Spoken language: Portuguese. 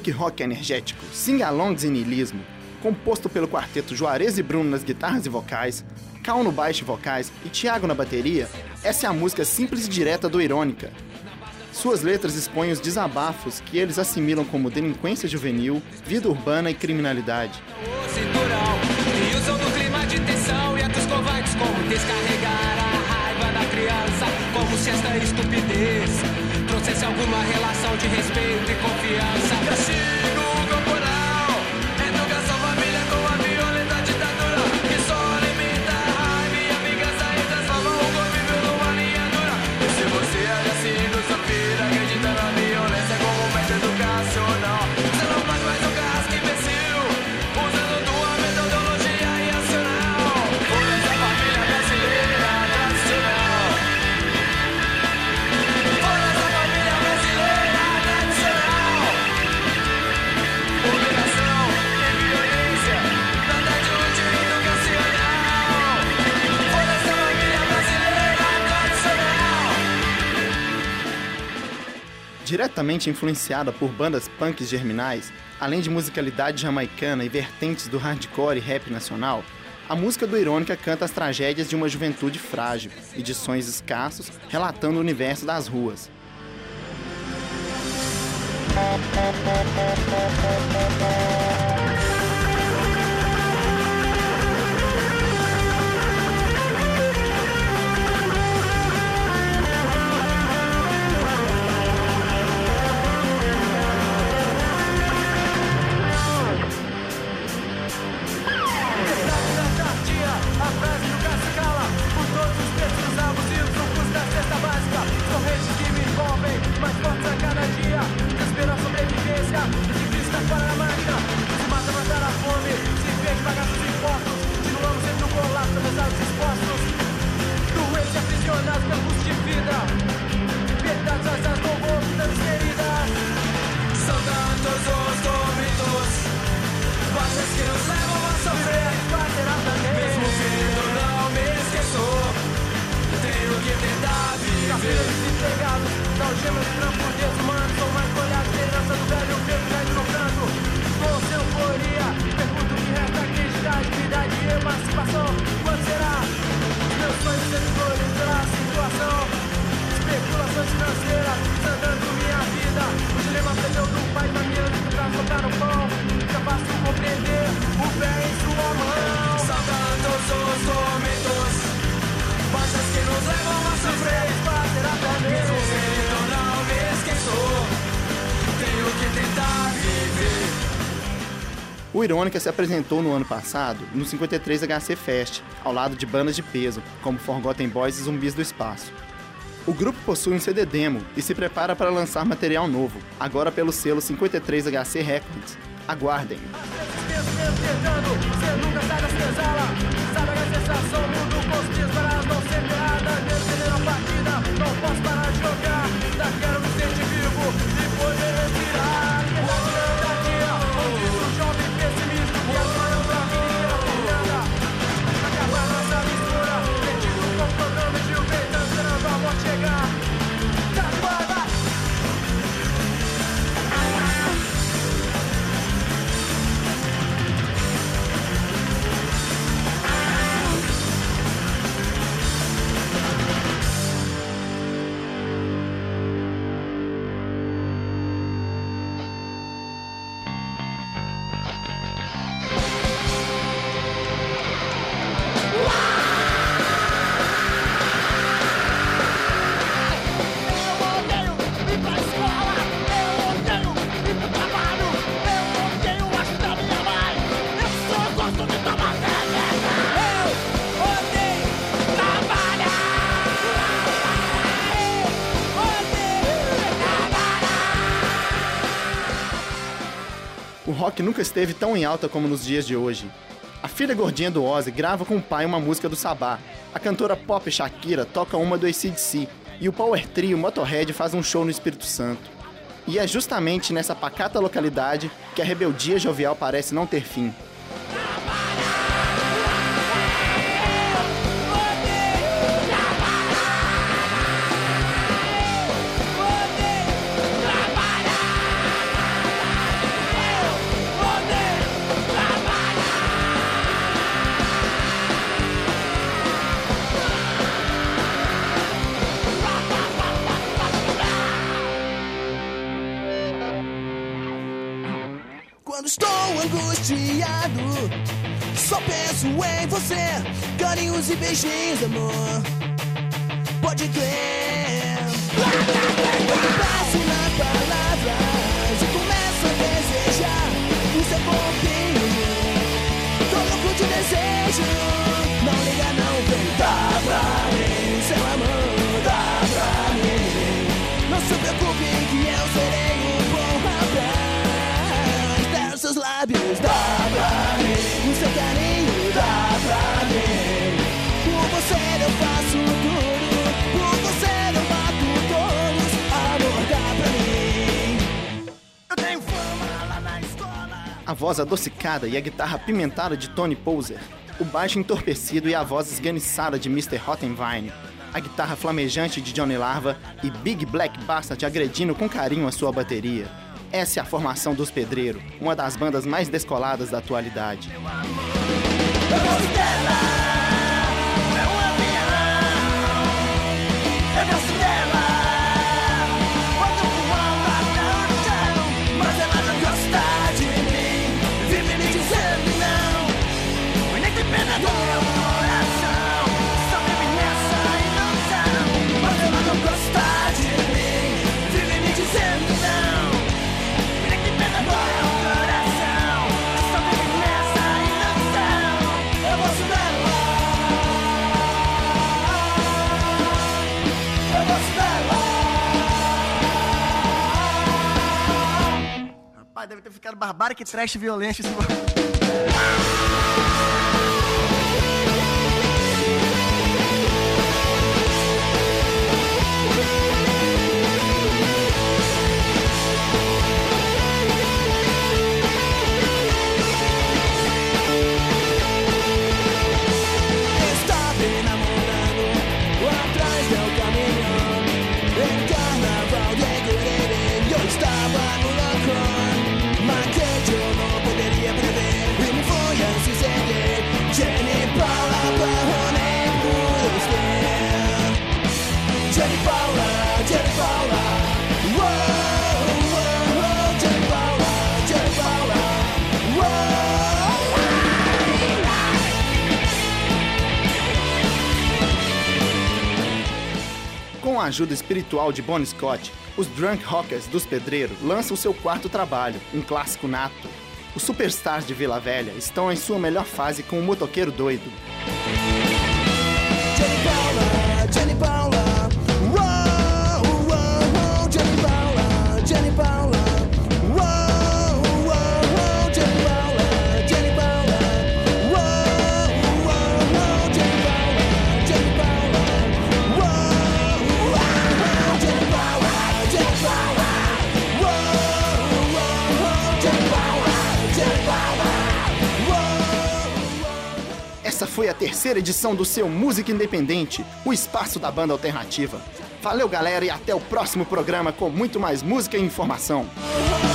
punk rock energético, sing-alongs e niilismo, composto pelo quarteto Juarez e Bruno nas guitarras e vocais, Cal no baixo e vocais e Thiago na bateria, essa é a música simples e direta do Irônica. Suas letras expõem os desabafos que eles assimilam como delinquência juvenil, vida urbana e criminalidade. E usam do clima de tensão e atos covardes como descarregar a raiva da criança, como se esta estupidez trouxesse alguma relação de respeito e confiança. Castigo corporal, educação família com a violenta ditadura que só alimenta a raiva e a vingança e transforma o convívio numa linha dura. E se você ainda assim do sofrer, acredita na violência como método educacional, você não faz mais um casco imbecil, usando tua metodologia irracional. Folhas da família brasileira tradicional. Folhas da família brasileira tradicional. Obrigação e violência, nada de útil e educacional. Folhas da família brasileira tradicional. Diretamente influenciada por bandas punks germinais, além de musicalidade jamaicana e vertentes do hardcore e rap nacional, a música do Irônica canta as tragédias de uma juventude frágil e de sonhos escassos, relatando o universo das ruas. A frase nunca se cala, por todos os preços abusivos, o custo da cesta básica. Correntes que me envolvem, mais fortes a cada dia. Desespero a sobrevivência, de vista fora da máquina. Se mata matar a fome, se fez pagar seus impostos. Continuamos sempre no colapso, apesar dos esforços. Doentes e aprisionados pelo custo de vida. Verdades vazias no bolso, tantas feridas. São tantos os óbitos, baixas que nos levam a sofrer. Mesmo vendo, não me esqueço. Tenho que tentar viver. Carreiras desempregados, da algema de trampo, desumanos. Sou mais molhado, esperança do velho preto, velho no canto. Com seu euforia, pergunto o que resta, acreditar, dignidade e emancipação. Quando será? Meus sonhos servidores pela situação. Especulações financeiras, sandando minha vida. O dilema prendeu do pai caminhando pra tocar no pão. Já faço compreender o pé em sua mão. São tantos os momentos, baixas que nos levam a sofrer. Mesmo vendo, não me esqueço. Tenho que tentar viver. O Irônica se apresentou no ano passado no 53 HC Fest, ao lado de bandas de peso, como Forgotten Boys e Zumbis do Espaço. O grupo possui um CD demo e se prepara para lançar material novo, agora pelo selo 53 HC Records. Aguardem! Você nunca sai da senzala. Sabe a sensação, mudo com os dias para não ser errada. Defender a partida, não posso parar de jogar. Ainda quero me sentir vivo e poder respirar. Liberdade da dia, onde o jovem pessimista que agora pra mim inteira fernanda. Acabar nossa mistura, metido com o programa de Gilberto, esperando a morte chegar. Aguarda! O rock nunca esteve tão em alta como nos dias de hoje. A filha gordinha do Ozzy grava com o pai uma música do Sabá. A cantora pop Shakira toca uma do AC/DC. E o power trio Motorhead faz um show no Espírito Santo. E é justamente nessa pacata localidade que a rebeldia jovial parece não ter fim. chateado. Só penso em você, carinhos e beijinhos, amor. Pode crer. Eu passo nas palavras e começo a desejar o seu corpinho. Tô louco de desejo. Não liga não, vem, dá pra mim. Seu amor, dá pra mim. Não se preocupe que eu serei um bom rapaz. Dá os seus lábios, dá pra mim. O seu carinho, dá pra mim. Por você eu faço tudo. Por você eu mato todos. Amor, dá pra mim. Eu tenho fama lá na escola. A voz adocicada e a guitarra apimentada de Tony Poser, o baixo entorpecido e a voz esganiçada de Mr. Rottenwein, a guitarra flamejante de Johnny Larva e Big Black Bastard agredindo com carinho a sua bateria. Essa é a formação dos Pedreiro, uma das bandas mais descoladas da atualidade. Eu gosto dela, é um avião. Eu gosto dela, quando voando até o chão. Mas ela não gosta de mim, vive me dizendo não. E nem tem pena do meu coração, só vive nessa ilusão. Mas ela não gosta de mim, vive me dizendo não. E nem tem pena do meu coração, só vive nessa ilusão. Eu gosto dela, eu gosto dela. Rapaz, deve ter ficado barbárico e trash violento esse Com a ajuda espiritual de Bon Scott, os Drunk Rockers dos Pedreiro lançam seu quarto trabalho, um clássico nato. Os superstars de Vila Velha estão em sua melhor fase com o Motoqueiro Doido. Jenny Paula, Jenny Paula, uou, uou, Jenny Paula, Jenny Paula, uou, uou, Jenny Paula, Jenny Paula, uou, uou, Jenny Paula, Jenny Paula, uou, uou, Jenny Paula, Jenny Paula, uou, uou, Jenny Paula, Jenny Paula, uou. Essa foi a terceira edição do seu Música Independente, o espaço da banda alternativa. Valeu, galera, e até o próximo programa com muito mais música e informação.